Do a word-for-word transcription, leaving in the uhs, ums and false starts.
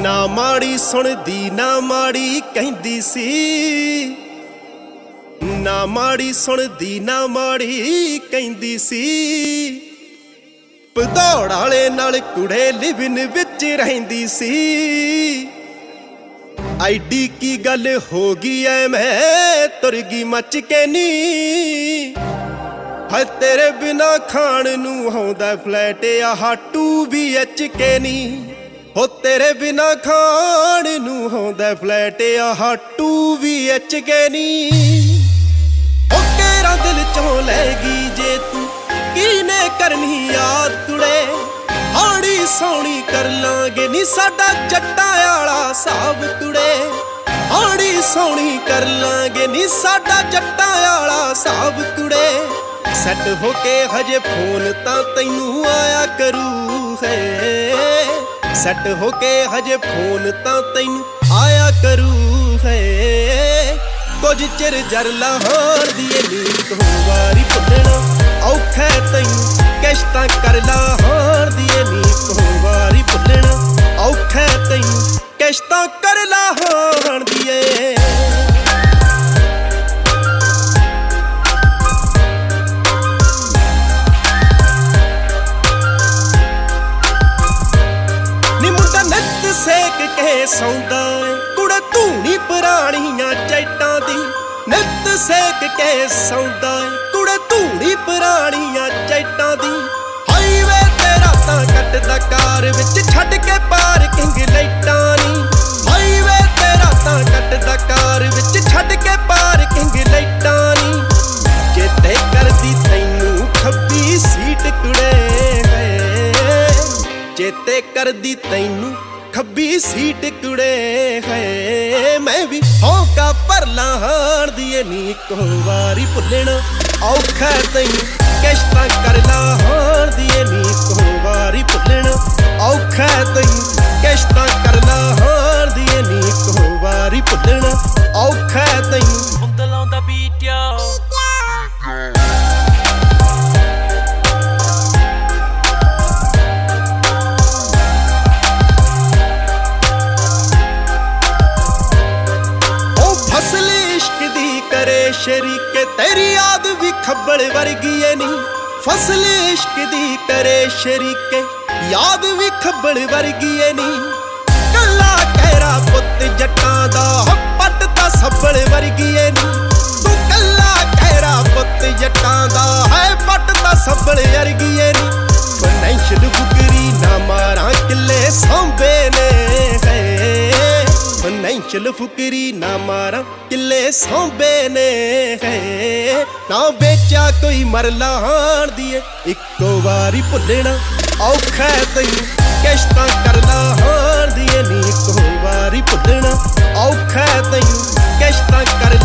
ना माड़ी सुनदी ना माड़ी कहंदी सी, ना माड़ी सुनदी ना माड़ी कहंदी सी। भदौड़ वाले नाल कुड़े लिविन विच रहिंदी सी। आईडी की गल हो गई है मैं तुर गई मच के नी। है तेरे बिना खाण नू आउंदा फ्लैट आह टू बी एच के नी। हो तेरे बिना खाण नू आउंदा फ्लैट आह टू बी एच के नी। ओ तेरा दिल चों लैगी जे तू कीने करनी याद तुड़े। आड़ी सोनी कर लांगे नी साडा जट्टा आला साहब तुड़े। आड़ी सोनी कर लांगे नी साडा जट्टा आला साहब तुड़े। सैट होके हजे फोन तां तैनू आया करू है। सैट होके हजे फोन तां तैनू आया करू है। कुछ चिर जर लाहौर दिए नीक हो वारी भुलना औखा तैनू। किश्तां कर लाहौर दिए नीक हो वारी भुलना औखा तैनू। किश्तां कर लाहौर दिए। सेक के सौंदा कुड़े धूनी पुराणियां चैटां दी। नित सेक के सौंदा कुड़े धूनी पुराणियां चैटां दी। हाईवे ते रातां कटदा कार विच छड्ड के पार्किंग लाइटां नी। हाईवे ते रातां कटदा कार विच छड्ड के पार्किंग लाइटां नी। चेते करदी तैनू खब्बी सीट कुड़े। चेते करदी तैनू खब्बी सीट कुड़े है। मैं भी होका पर लाहौर दिए नीक हो वारी भुलना औखा तैनू। किश्तां कर लाहौर दिए नीक हो वारी भुलना औखा तैनू। किश्तां कर लाहौर दिए नीक हो वारी भुलना औखा तैनू। Bundle on the beat, yo. शरीके तेरी याद भी खब्बल वर्गी है नी। फसल इश्क दी करे शरीके याद भी खब्बल वर्गी है नी। कला कहरा पुत जट्टां दा पट ता सब्बल वर्गी है नी। तू कला कहरा पुत जट्टां दा है पट ता सब्बल वर्गी है नी। फाइनैंशियल फुकरी ना मारा किले सांबे ने है। फाइनैंशियल फुकरी ना मारा किले सांबे ने है। ना बेचा कोई मर लाहौर दिए इक्को वारी भुलना औखा तैनू। किश्तां कर लाहौर दिए नीक हो वारी भुलना औखा तैनू। किश्तां कर